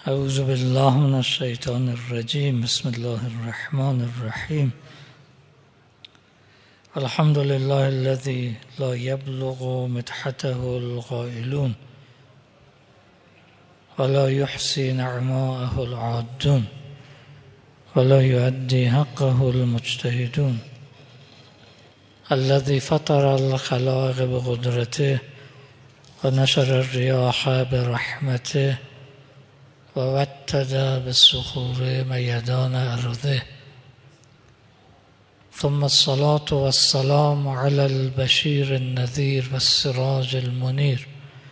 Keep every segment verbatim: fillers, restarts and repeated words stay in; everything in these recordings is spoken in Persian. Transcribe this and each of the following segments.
اعوذ بالله من الشیطان الرجیم. بسم الله الرحمن الرحیم. الحمد لله الذي لا يبلغ مدحته القائلون ولا يحصي نعماءه العادون ولا يؤدي حقه المجتهدون. الذي فطر الخلائق بقدرته ونشر الرياح برحمته ووتد بالصخور ميدان أرضه. ثم الصلاة والسلام على البشير النذير والسراج المنير،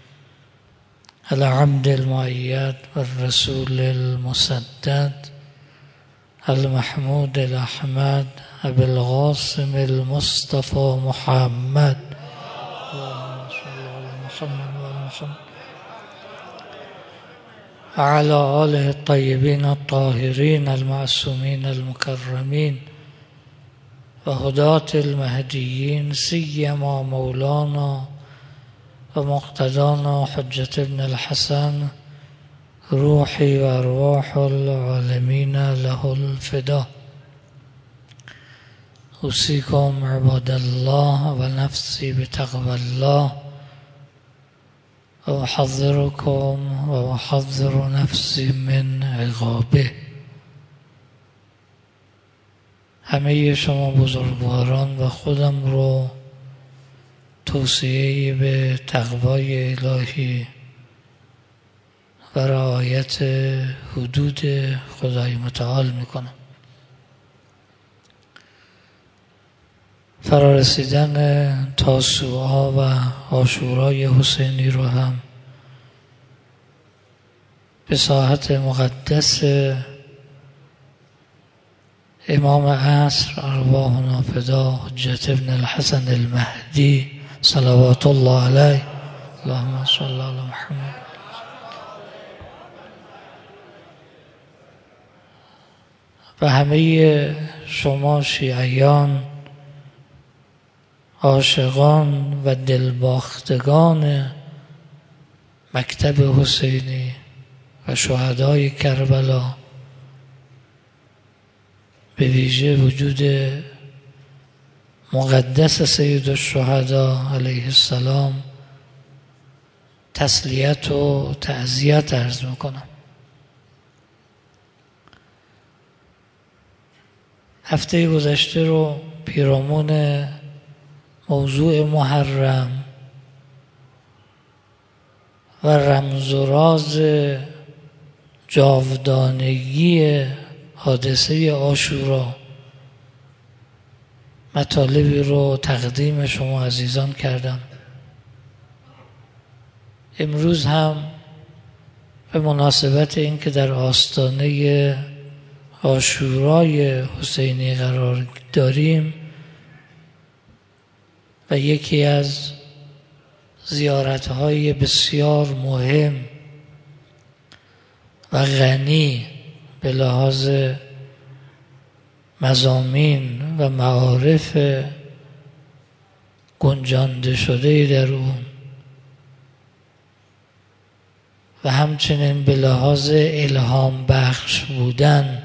العبد المؤيد والرسول المسدد، المحمود الأحمد، أبي القاسم المصطفى محمد. اللهم صل على محمد وعلى محمد وعلى آله الطيبين الطاهرين المعصومين المكرمين وهداة المهديين، سيما مولانا ومقتدانا حجة ابن الحسن روحي وأرواح العالمين له الفداء. أوصيكم عباد الله ونفسي بتقوى الله وأحذركم وأحذر نفسي من عقابه. همه شما بزرگواران و خودم رو توصیه به تقوای الهی و رعایت حدود خدای متعال میکنم. فرارسیدن تاسوعا و عاشورای حسینی رو هم به ساحت مقدس امام عصر ارواحنا فدا حجت ابن الحسن المهدی صلوات الله علیه. اللهم صل علی محمد. و همه شما شیعیان عاشقان و دلباختگان مکتب حسینی و شهدای کربلا، به ویژه وجود مقدس سید الشهدا علیه السلام، تسلیت و تعزیت عرض میکنم. هفته گذشته رو پیرامون موضوع محرم و رمز و راز جاودانگی حادثه عاشورا مطالبی رو تقدیم شما عزیزان کردم. امروز هم به مناسبت اینکه در آستانه عاشورای حسینی قرار داریم و یکی از زیارت‌های بسیار مهم و غنی به لحاظ مضامین و معارف گنجانده شده در اون و همچنین به لحاظ الهام بخش بودن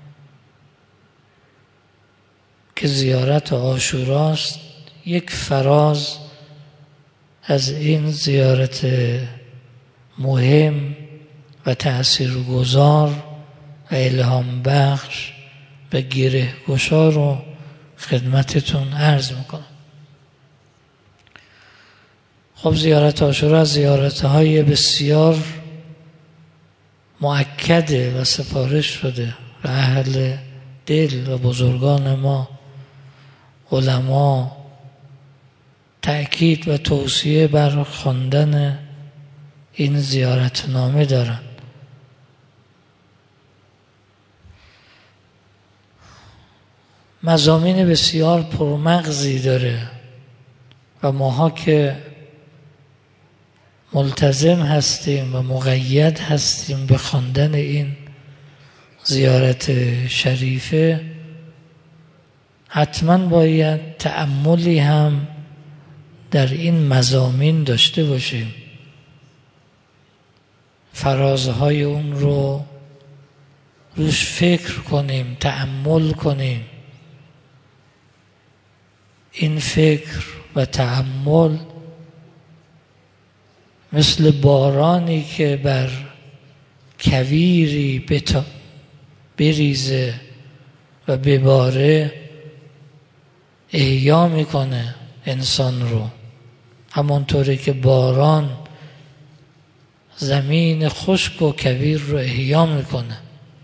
که زیارت عاشوراست، یک فراز از این زیارت مهم و تأثیرگذار و الهام بخش و گره گشا رو خدمتتون عرض میکنم. خب زیارت عاشورا از زیارت‌های بسیار مؤکده و سفارش شده و اهل دل و بزرگان ما علما تأکید و توصیه بر خواندن این زیارتنامه دارند. مضامین بسیار پرمغزی داره و ماها که ملتزم هستیم و مقید هستیم به خواندن این زیارت شریفه، حتما باید تأملی هم در این مضامین داشته باشیم. فرازهای اون رو روش فکر کنیم، تأمل کنیم. این فکر و تأمل مثل بارانی که بر کویری بتا بریزه و بباره احیا میکنه انسان رو، همونطوری که باران زمین خشک و کویر رو احیا میکنه.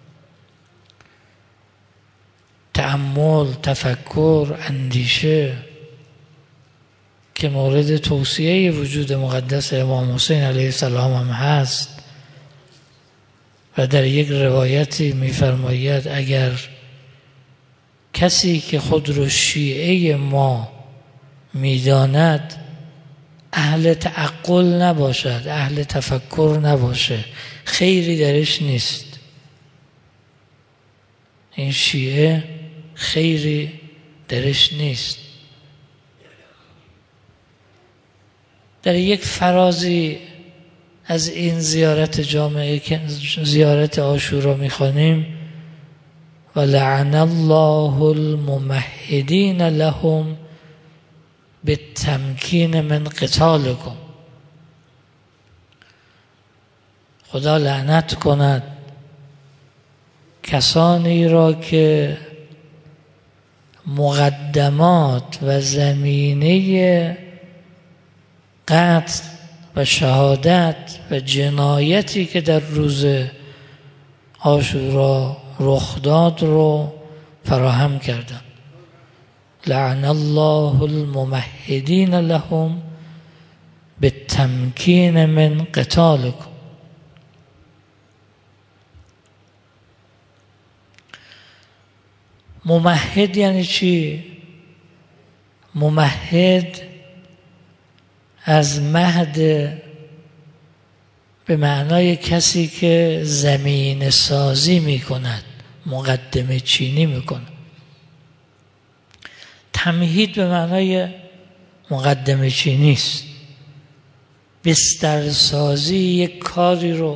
تأمل، تفکر، اندیشه که مورد توصیه وجود مقدس امام حسین علیه السلام هم هست و در یک روایتی می‌فرماید اگر کسی که خود رو شیعه ما می‌داند اهل تعقل نباشد، اهل تفکر نباشه، خیری درش نیست. این شیعه خیری درش نیست. در یک فرازی از این زیارت جامعه که زیارت عاشورا میخوانیم و لعن الله الممهدین لهم بالتمکین من قتالکم. خدا لعنت کند کسانی را که مقدمات و زمینه قتل و شهادت و جنایتی که در روز عاشورا رخ داد رو فراهم کردند. لعن الله الممهدین لهم بالتمکین من قتالکم. ممهد یعنی چی؟ ممهد از مهد به معنای کسی که زمین سازی می کند، مقدمه چینی می کند. تمهید به معنای مقدمه چینی است. بسترسازی یک کاری رو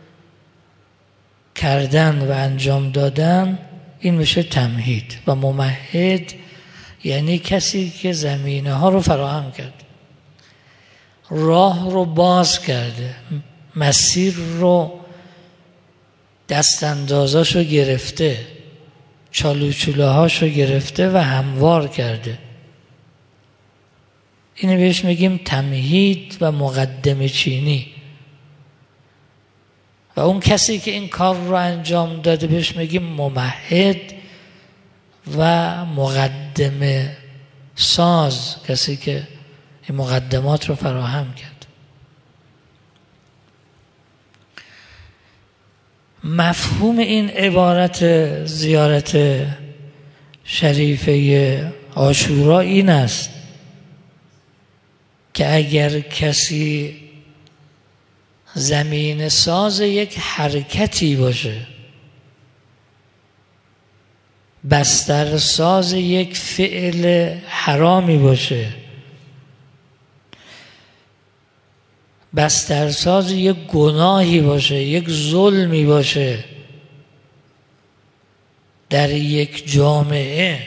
کردن و انجام دادن، این میشه تمهید. و ممهد یعنی کسی که زمینه ها رو فراهم کرد، راه رو باز کرده، مسیر رو دست اندازاشو گرفته، چالوچوله هاشو گرفته و هموار کرده. اینو بهش میگیم تمهید و مقدمه چینی. و اون کسی که این کار رو انجام داده بهش میگیم ممهد و مقدمه ساز، کسی که این مقدمات رو فراهم کرد. مفهوم این عبارت زیارت شریفه عاشورا این است که اگر کسی زمین ساز یک حرکتی باشه، بستر ساز یک فعل حرامی باشه، بسترساز یک گناهی باشه، یک ظلمی باشه در یک جامعه،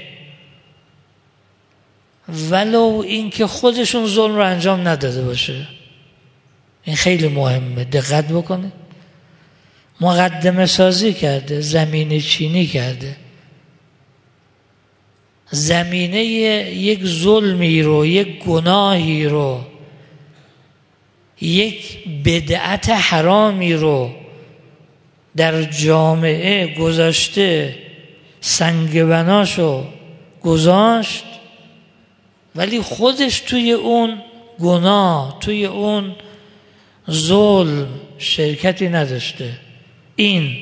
ولو این که خودشون ظلم رو انجام نداده باشه، این خیلی مهمه، دقت بکنه. مقدمه سازی کرده، زمینه چینی کرده، زمینه یک ظلمی رو، یک گناهی رو، یک بدعت حرامی رو در جامعه گذاشته، سنگ بناشو گذاشت، ولی خودش توی اون گناه، توی اون ظلم شرکتی نداشته. این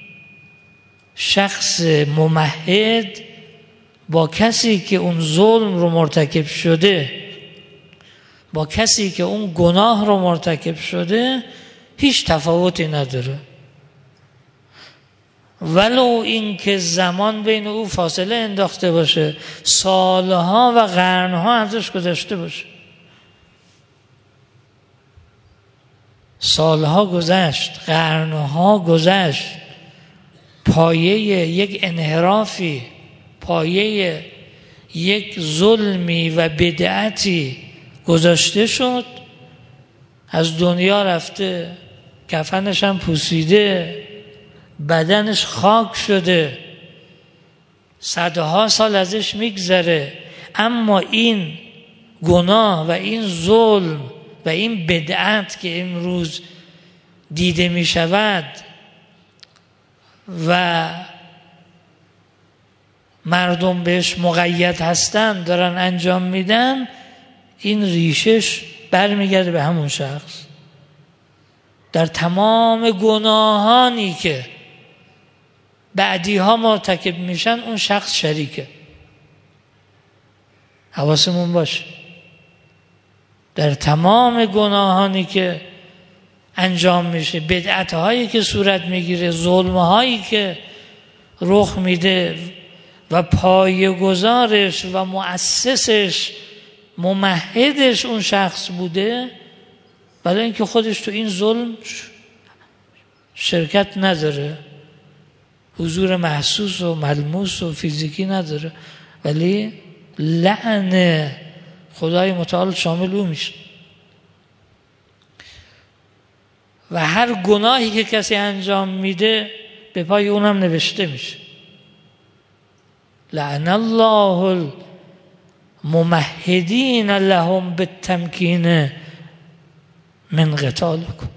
شخص ممهد با کسی که اون ظلم رو مرتکب شده، با کسی که اون گناه رو مرتکب شده هیچ تفاوتی نداره، ولو این که زمان بین او فاصله انداخته باشه، سالها و قرنها ازش گذشته باشه. سالها گذشت، قرنها گذشت، پایه یک انحرافی، پایه یک ظلمی و بدعتی گذاشته شد، از دنیا رفته، کفنش هم پوسیده، بدنش خاک شده، صدها سال ازش میگذره، اما این گناه و این ظلم و این بدعت که امروز دیده می شود و مردم بهش مقید هستن، دارن انجام میدن، این ریشش برمیگرده به همون شخص. در تمام گناهانی که بعدی ها مرتکب میشن اون شخص شریکه. حواسمون باشه در تمام گناهانی که انجام میشه، بدعت هایی که صورت میگیره، ظلم هایی که رخ میده و پایه‌گذارش و مؤسسش ممهدش اون شخص بوده، برای اینکه خودش تو این ظلم شرکت نداره، حضور محسوس و ملموس و فیزیکی نداره، ولی لعن خدای متعال شامل او میشه. و هر گناهی که کسی انجام میده به پای اونم نوشته میشه. لعن الله الممهدین لهم بالتمکین من قتالکم.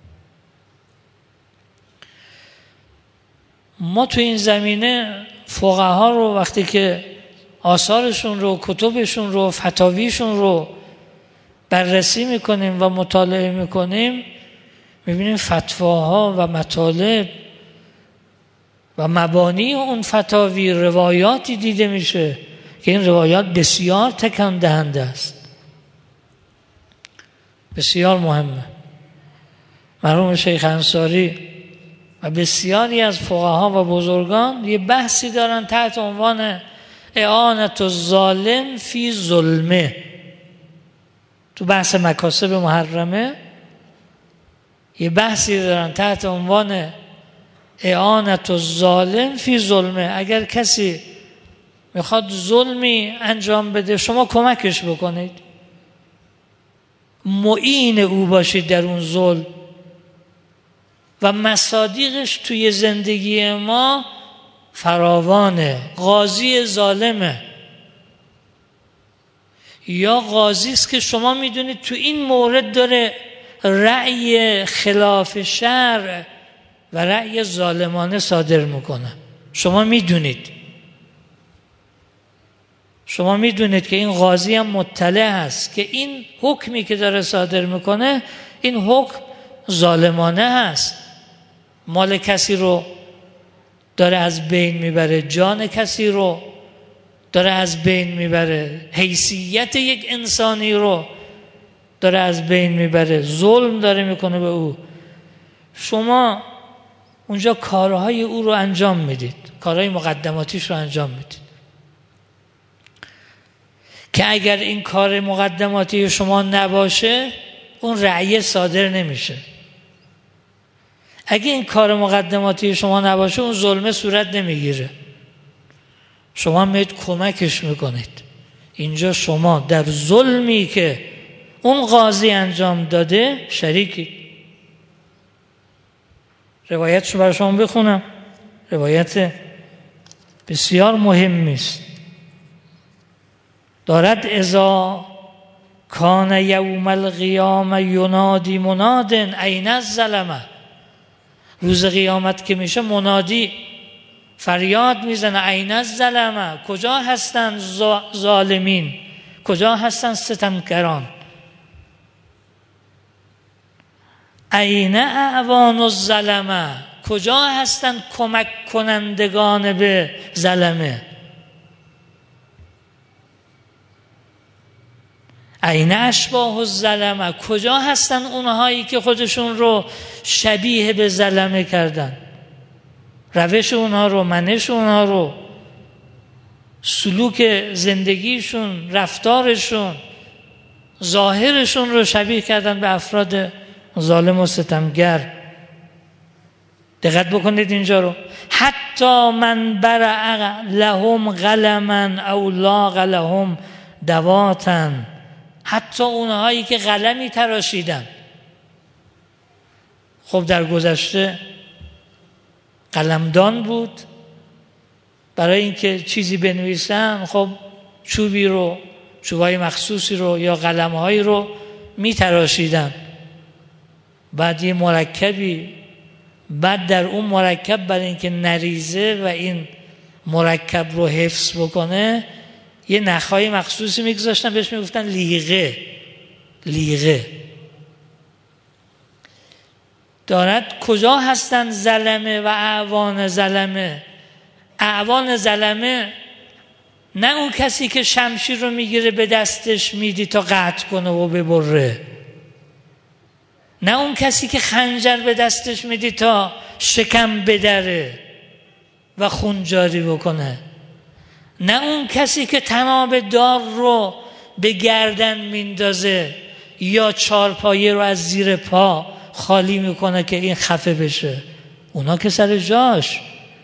ما تو این زمینه فقها رو وقتی که آثارشون رو، کتبشون رو، فتاویشون رو بررسی میکنیم و مطالعه میکنیم، میبینیم فتواها و مطالب و مبانی اون فتاوی، روایاتی دیده میشه که این روایات بسیار تکان دهنده است، بسیار مهمه. مرحوم شیخ انصاری و بسیاری از فقها و بزرگان یه بحثی دارن تحت عنوان اعانت الظالم فی ظلمه. تو بحث مکاسب محرمه یه بحثی دارن تحت عنوان اعانت الظالم فی ظلمه. اگر کسی میخواد ظلمی انجام بده، شما کمکش بکنید، معین او باشید در اون ظلم. و مصادیقش توی زندگی ما فراوانه. قاضی ظالمه یا قاضی است که شما میدونید تو این مورد داره رأی خلاف شرع و رأی ظالمانه صادر میکنه، شما میدونید شما میدونید که این قاضی هم مطلع هست که این حکمی که داره صادر میکنه این حکم ظالمانه هست، مال کسی رو داره از بین میبره، جان کسی رو داره از بین میبره، حیثیت یک انسانی رو داره از بین میبره، ظلم داره میکنه به او. شما اونجا کارهای او رو انجام میدید، کارهای مقدماتیش رو انجام میدید که اگر این کار مقدماتی شما نباشه اون رأی صادر نمیشه. اگه این کار مقدماتی شما نباشه اون ظلمه صورت نمیگیره، شما میید کمکش میکنید. اینجا شما در ظلمی که اون قاضی انجام داده شریکی. روایتشو برای شما بخونم، روایت بسیار مهمی است. دارد اذا کان یوم القیامه ینادی مناد این الظلمه. روز قیامت که میشه منادی فریاد میزنه این الظلمه، کجا هستن ظالمین، کجا هستن ستمگران، این اعوان الظلمه، کجا هستن کمک کنندگان به ظلمه، این اشباه الظلمه، کجا هستن اونهایی که خودشون رو شبیه به ظلمه کردن، روش اونها رو، منش اونها رو، سلوک زندگیشون، رفتارشون، ظاهرشون رو شبیه کردن به افراد ظالم و ستمگر. دقت بکنید اینجا رو. حتی من برع لهم قلما او لاغ لهم دواتا، حتی اونهایی که قلمی تراشیدن. خب در گذشته قلمدان بود، برای اینکه چیزی بنویسن خب چوبی رو، چوبای مخصوصی رو یا قلمهایی رو می تراشیدن، بعد یه مرکبی، بعد در اون مرکب برای اینکه نریزه و این مرکب رو حفظ بکنه یه نخهای مخصوصی میگذاشتن، بهش میگفتن لیغه. لیغه دارد کجا هستن ظلمه و اعوان ظلمه؟ اعوان ظلمه نه اون کسی که شمشیر رو میگیره به دستش میدی تا قطع کنه و ببره، نه اون کسی که خنجر به دستش میدی تا شکم بدره و خون جاری بکنه، نه اون کسی که طناب دار رو به گردن میندازه یا چارپایه رو از زیر پا خالی میکنه که این خفه بشه. اونا که سر جاش.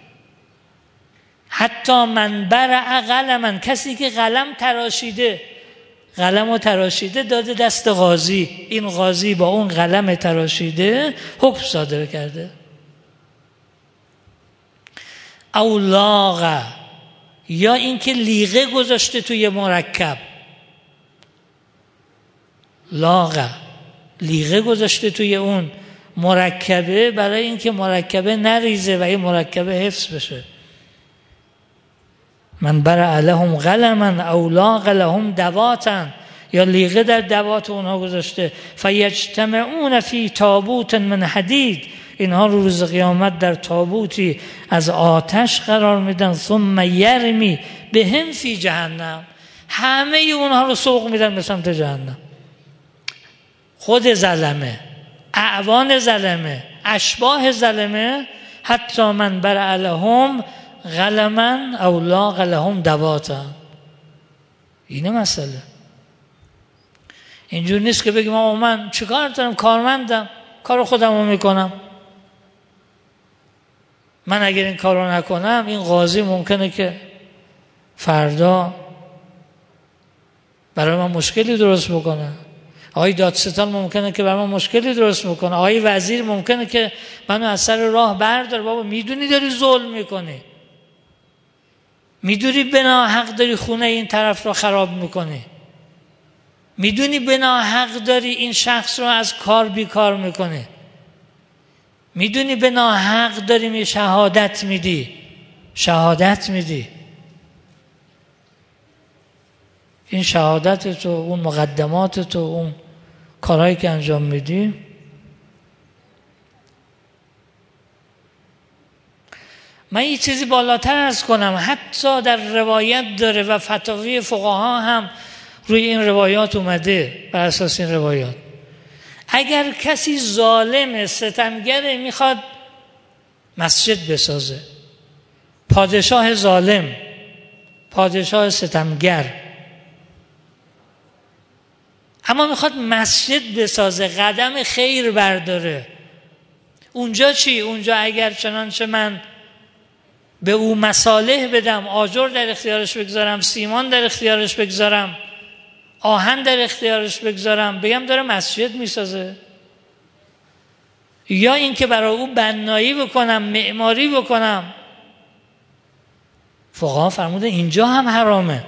حتی من برع قلما، کسی که قلم تراشیده، قلم رو تراشیده داده دست قاضی، این قاضی با اون قلم تراشیده حکم صادر کرده. او لاغ، یا اینکه لیغه گذاشته توی مرکب. لاغ، لیغه گذاشته توی اون مرکبه برای اینکه مرکبه نریزه و این مرکبه حفظ بشه. من برع لهم قلما او لاغ لهم دواتا، یا لیغه در دوات اونها گذاشته. فیجتمعون فی تابوت من حدید، اینها رو روز قیامت در تابوتی از آتش قرار میدن. ثم یرمی بهم فی جهنم، همه اونها رو سوق میدن به سمت جهنم. خود ظلمه، اعوان ظلمه، اشباه ظلمه. حتی من برع لهم قلما او لاغ لهم دواتا. اینه مسئله. اینجور نیست که بگیم آقا من چیکار دارم، کارمندم، کار خودم رو میکنم، من اگر این کار رو نکنم این قاضی ممکنه که فردا برای من مشکلی درست بکنه، آقای دادستان ممکنه که برای من مشکلی درست بکنه، آقای وزیر ممکنه که منو از سر راه برداره. بابا میدونی داری ظلم میکنی، میدونی بنا حق داری خونه این طرف رو خراب میکنی، میدونی بنا حق داری این شخص رو از کار بیکار میکنی، میدونی بنا حق داری می شهادت میدی شهادت میدی این شهادت تو، اون مقدمات تو، اون کارهایی که انجام میدی. من یه چیزی بالاتر عرض کنم، حتی در روایت داره و فتاوی فقها هم روی این روایات اومده. بر اساس این روایات اگر کسی ظالم ستمگره میخواد مسجد بسازه، پادشاه ظالم، پادشاه ستمگر، اما میخواد مسجد بسازه، قدم خیر برداره، اونجا چی؟ اونجا اگر چنانچه من به او مصالح بدم، آجر در اختیارش بگذارم، سیمان در اختیارش بگذارم، آهن در اختیارش بگذارم، بگم داره مسجد میسازه، یا اینکه برای او بنایی بکنم، معماری بکنم، فقها فرموده اینجا هم حرامه.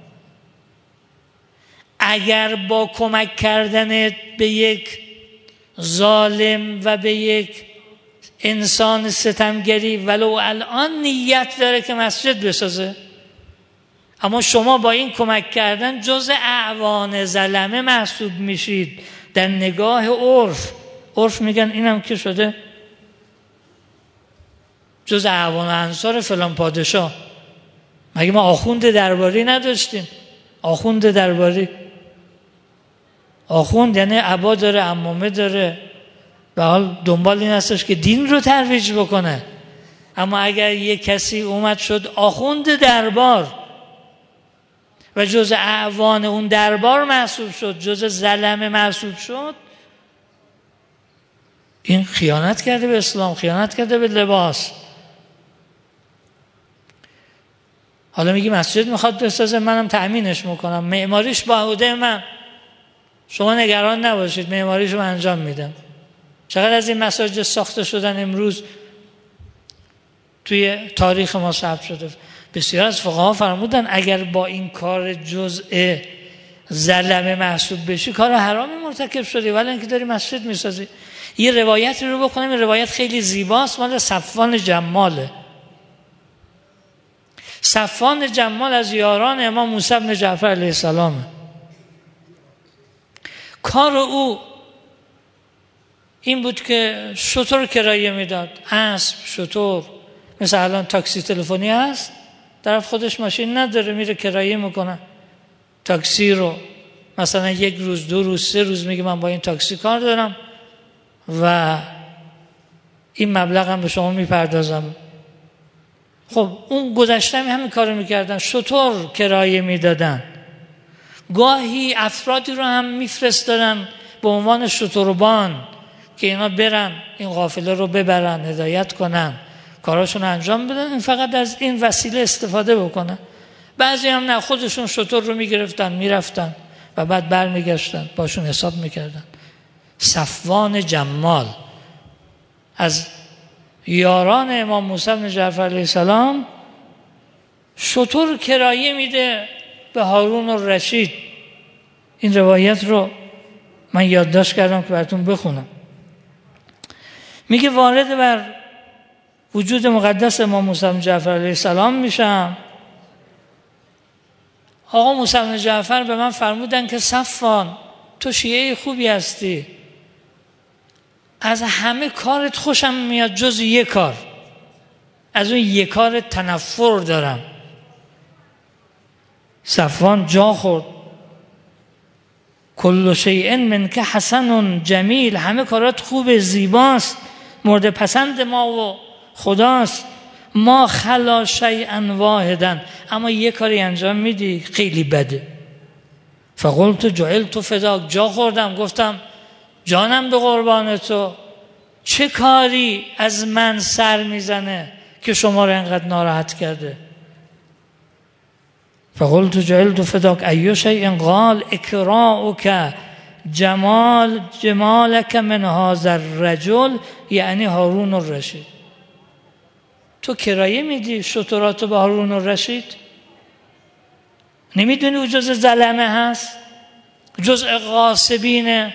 اگر با کمک کردن به یک ظالم و به یک انسان ستمگری ولو الان نیت داره که مسجد بسازه، اما شما با این کمک کردن جز اعوان ظلمه محسوب میشید در نگاه عرف. عرف میگن اینم که شده جز اعوان انصار فلان پادشاه. مگه ما آخوند درباری نداشتیم؟ آخوند درباری، آخوند یعنی عبا داره، عمامه داره، به حال دنبال این هستش که دین رو ترویج بکنه. اما اگر یک کسی اومد شد آخوند دربار و جز اعوان اون دربار محسوب شد، جز ظلمه محسوب شد، این خیانت کرده به اسلام، خیانت کرده به لباس. حالا میگی مسجد میخواد بسازه، منم تأمینش میکنم، معماریش با عهده من، شما نگران نباشید، معماریشو انجام میدم. چقدر از این مساجد ساخته شدن امروز توی تاریخ ما ثبت شده. بسیار از فقها فرمودن اگر با این کار جزء ظلمه محسوب بشی کار حرامی مرتکب شدی، ولی اینکه داری مسجد میسازی. یه روایت رو بکنیم، این روایت خیلی زیباست، مال صفوان جماله. صفوان جمال از یاران امام موسی بن جعفر علیه السلام. کار او این بود که شتر کرایه میداد، اسب، شتر. مثل الان تاکسی تلفنی هست، طرف خودش ماشین نداره میره کرایه میکنه تاکسی رو، مثلا یک روز، دو روز، سه روز میگه من با این تاکسی کار دارم و این مبلغ هم به شما میپردازم. خب اون گذشته هم همین کارو میکردن، شتر کرایه میدادن. گاهی افرادی رو هم میفرستادن به عنوان شتربان که اینا برن این قافله رو ببرن، هدایت کنن، کاراشون انجام بدن، این فقط از این وسیله استفاده بکنن. بعضی هم نه، خودشون شتر رو میگرفتن میرفتن و بعد برمیگشتن باشون حساب میکردن. صفوان جمال از یاران امام موسی بن جعفر علیه السلام شتر کرایه میده به هارون الرشید. این روایت رو من یادداشت کردم که براتون بخونم. میگه وارد بر وجود مقدس امام موسی بن جعفر علیه السلام میشم. آقا موسی بن جعفر به من فرمودن که صفوان تو شیعه خوبی هستی، از همه کارت خوشم میاد جز یک کار، از اون یک کار تنفر دارم. صفوان جا خورد. کل شیء منک حسن جمیل، همه کارات خوب، زیباست، مورد پسند ما و خداست. ما خلا شیئا واحدا، اما یک کاری انجام میدی خیلی بده. فقلت جعلت فداک، جا خوردم گفتم جانم به قربان تو، چه کاری از من سر میزنه که شما رو انقدر ناراحت کرده؟ فقلت جعلت فداک ای شیء قال اکراؤک جمال جمالک من هذا الرجل، یعنی هارون الرشید. تو کرایه میدی شتراتو به هارون الرشید؟ نمیدونی او جز ظلمه هست، جز غاصبینه؟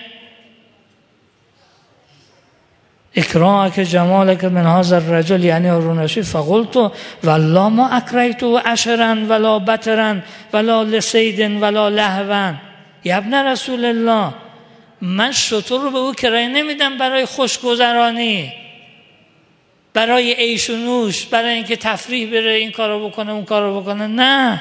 اکراءک جمالک من هذا الرجل یعنی هارون الرشید. فقلت والله ما اکریت عشرا ولا بترا ولا لصید ولا لهوا. یا ابن رسول الله، من شتر رو به او کرایه نمیدم برای خوشگذرانی، برای عیش و نوش، برای اینکه تفریح بره این کارو بکنه اون کارو بکنه، نه.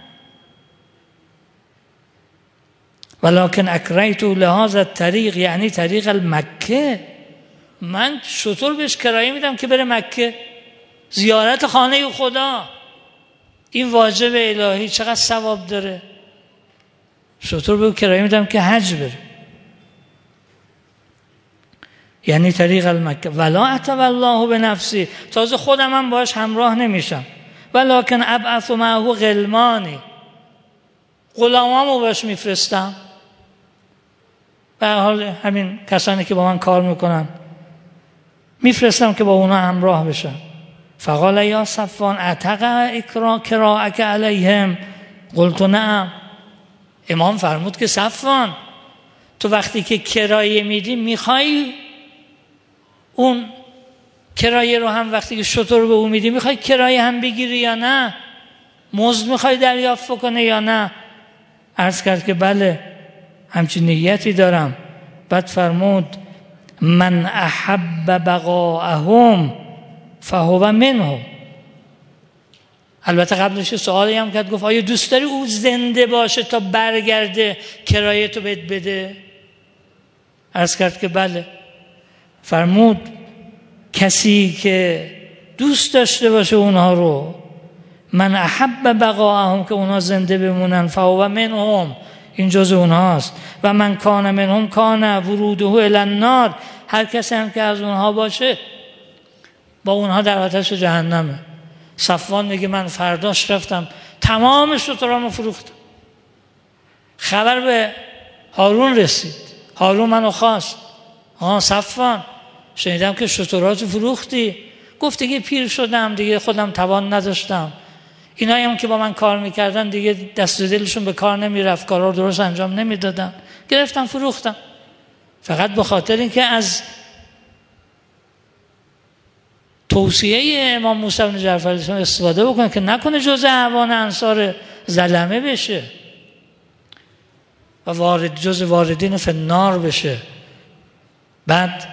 ولکن اکریت لهذا الطریق یعنی طریق المکه، من شتر بهش کرایه میدم که بره مکه، زیارت خانه خدا. این واجب الهی چقدر ثواب داره. شتر به کرایه میدم که حج بره، یعنی طریق المکه. ولا اتولاه به نفسی، تازه خودم هم باش همراه نمیشم. ولکن ابعث معه غلمانی، غلامامو باش میفرستم. به حال همین کسانی که با من کار میکنن میفرستم که با اونا همراه بشن. فقال یا صفوان اتق اکرا کراءک علیهم، قلت نعم. امام فرمود که صفوان تو وقتی که کرایه میدی میخوای اون کرایه رو هم وقتی که شتر رو به اون میدی میخوای کرایه هم بگیری یا نه؟ مزد میخوای دریافت کنه یا نه؟ عرض کرد که بله همچین نیتی دارم. بعد فرمود من احب بقاءهم فهو منهم. البته قبلش سوالی هم کرد، گفت آیا دوست داری او زنده باشه تا برگرده کرایه تو بهت بده؟ عرض کرد که بله. فرمود کسی که دوست داشته باشه اونها رو، من احب بقاءهم، که اونها زنده بمونن، فهو منهم، این جز اونهاست. و من کان منهم کان وروده الی النار هر کسی هم که از اونها باشه با اونها در آتش جهنمه. صفوان میگه من فرداش رفتم تمام شترامو فروختم. خبر به هارون رسید، هارون منو خواست، ها صفوان شنیدم که شتراتو فروختی. گفت دیگه پیر شدم دیگه، خودم توان نداشتم، اینایی هم که با من کار میکردن دیگه دست و دلشون به کار نمیرفت، کارا رو درست انجام نمیدادن، گرفتم فروختم. فقط به خاطر اینکه از توصیه امام موسی بن جعفر استفاده بکنه که نکنه جزء اعوان انصار ظلمه بشه و وارد جزء واردین فی النار بشه. بعد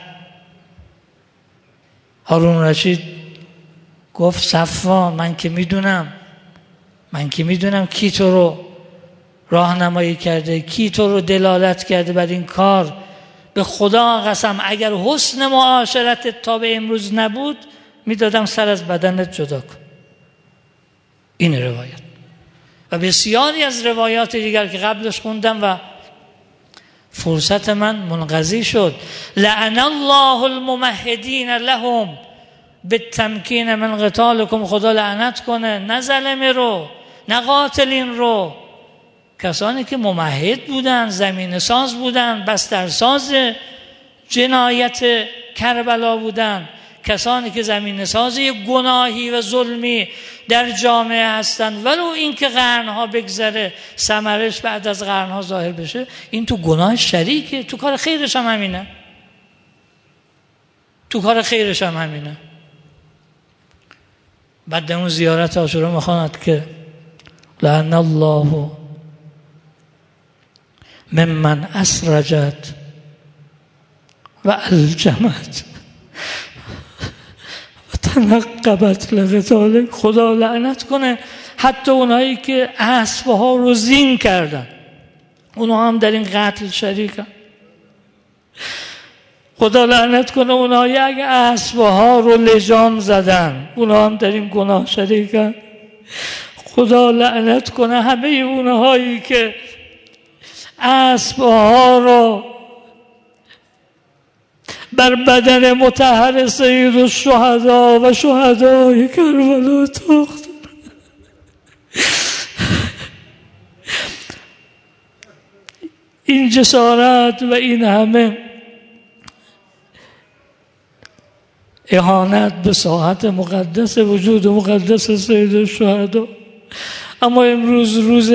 هارون رشید گفت صفوان من که میدونم من که میدونم کی تو رو راهنمایی کرده، کی تو رو دلالت کرده بر این کار. به خدا قسم اگر حسن معاشرت تا به امروز نبود میدادم سر از بدنت جدا کن. این روایت و بسیاری از روایات دیگر که قبلش خوندم و فرصت من منقضی شد. لعن الله الممهدین لهم بالتمکین من قتالکم، خدا لعنت کنه نه ظالم رو نه قاتلین رو، کسانی که ممهد بودن، زمین ساز بودن، بسترساز جنایت کربلا بودن، کسانی که زمین سازی گناهی و ظلمی در جامعه هستند ولو این که قرنها بگذره ثمرش بعد از قرنها ظاهر بشه، این تو گناه شریکه، تو کار خیرش هم همینه، تو کار خیرش هم همینه. بعد اون زیارت عاشورا میخواند که لعن الله ممن اسرجت و الجمت و تنقبت لقتال، خدا لعنت کنه حتی اونایی که اسبها رو زین کردن، اونها هم در این قتل شریکن. خدا لعنت کنه اونایی اگه اسبها رو لجام زدن، اونها هم در این گناه شریکن. خدا لعنت کنه همه اونهایی که اسبها رو بر بدن مطهر سید الشهدا و شهدای کربلا تاخت. این جسارت و این همه اهانت به ساحت مقدس وجود مقدس سید الشهدا. اما امروز روز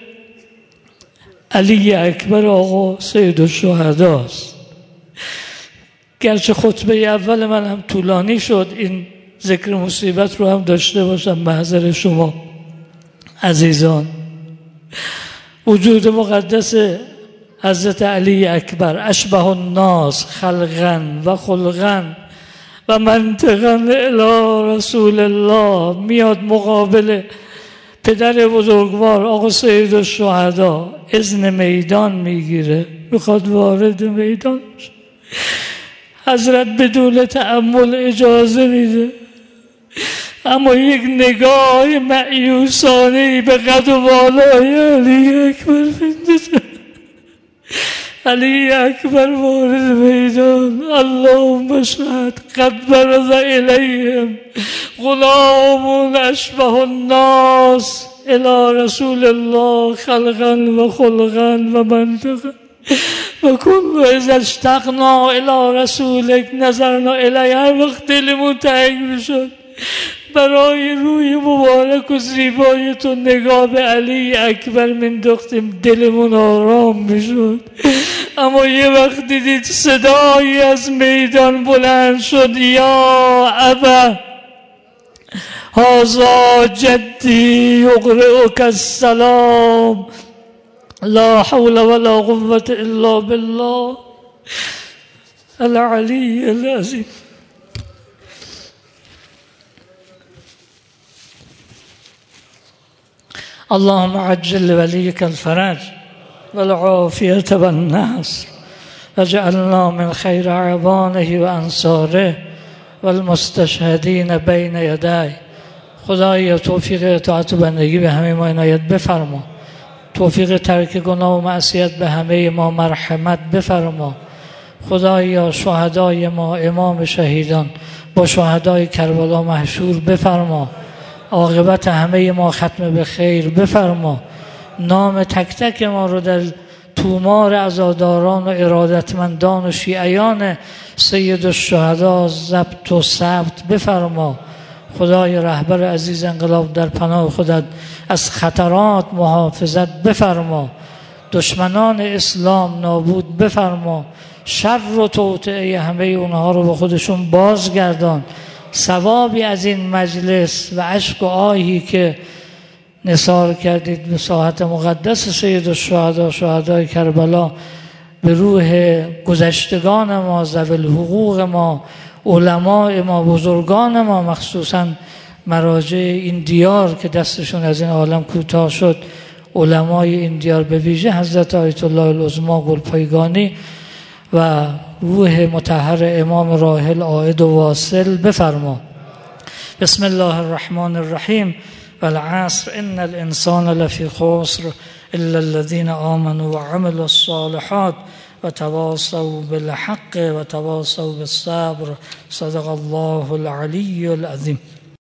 علی اکبر آقا سید الشهداست. گرچه خطبه اول من هم طولانی شد، این ذکر مصیبت رو هم داشته باشم محضر شما عزیزان. وجود مقدس حضرت علی اکبر اشبه الناس خلقا و خلقا و منطقا الی رسول الله میاد مقابل پدر بزرگوار آقا سید الشهدا، اذن میدان میگیره، میخواد وارد میدان شه. حضرت بدون تأمل اجازه میده، اما یک نگاه مأیوسانه‌ای به قد و بالای علی اکبر میندازه. علی اکبر وارد میدان، اللهم اشهد قد برز الیهم غلام اشبه الناس الی رسول الله خلقا و خلقا و منطقا و کل اذا اشتقنا الی رسولک نظرنا الیه. هر وقت دلمون تنگ میشد برای روی مبارک و زیبای تو نگاه به علی اکبر مینداختیم، دلمون آرام میشد. اما یه وقت دیدید صدایی از میدان بلند شد، یا ابا هذا جدی یقرئک السلام لا حول ولا قوة الا بالله العلی العظیم. اللهم عجل لوليك الفرج والعافية والنصر واجعلنا من خير اعوانه و انصاره والمستشهدین بین یدی. خدایا توفیق اطاعت و بندگی به همه ما عنایت بفرما، توفیق ترک گناه و معصیت به همه ما مرحمت بفرما، خدایا شهدای ما امام شهیدان با شهدای کربلا محشور بفرما، عاقبت همه ما ختم به خیر بفرما، نام تک تک ما رو در تومار عزاداران و ارادتمندان و شیعیان سید الشهدا ضبط و ثبت بفرما. خدای رهبر عزیز انقلاب در پناه خودت از خطرات محافظت بفرما، دشمنان اسلام نابود بفرما، شر و توطئه همه اونها رو به خودشون بازگردان. ثوابی از این مجلس و اشک و آهی که نثار کردید به ساحت مقدس سید الشهدا شهدای کربلا به روح گذشتگان ما، ذوی الحقوق ما، علماء ما، بزرگان ما، مخصوصا مراجع این دیار که دستشون از این عالم کوتاه شد، علمای این دیار به ویژه حضرت آیت الله العظما گلپایگانی و روح مطهر امام راحل عائد و واصل بفرما. بسم الله الرحمن الرحیم. والعصر ان الانسان لفی خسر الا الذين آمنوا وعملوا الصالحات وتواصوا بالحق وتواصوا بالصبر. صدق الله العلی العظیم.